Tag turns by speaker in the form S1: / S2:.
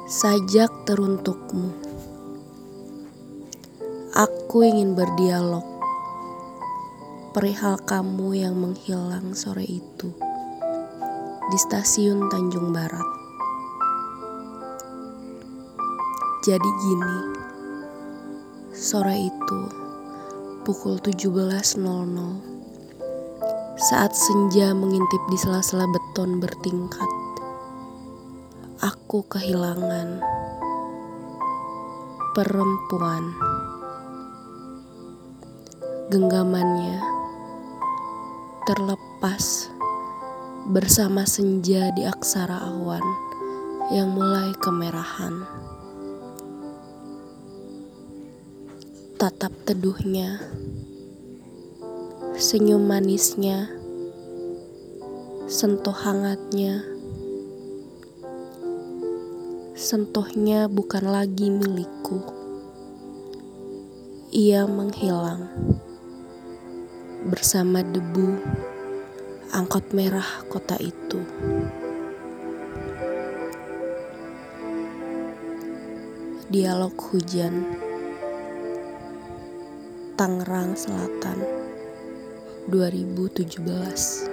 S1: Sajak teruntukmu. Aku ingin berdialog perihal kamu yang menghilang sore itu di stasiun Tanjung Barat. Jadi gini, sore itu pukul 17.00 saat senja mengintip di sela-sela beton bertingkat, aku kehilangan perempuan. Genggamannya terlepas bersama senja di aksara awan yang mulai kemerahan. Tatap teduhnya, senyum manisnya, sentuh hangatnya. Sentuhnya bukan lagi milikku. Ia menghilang bersama debu angkot merah kota itu. Dialog hujan, Tangerang Selatan, 2017.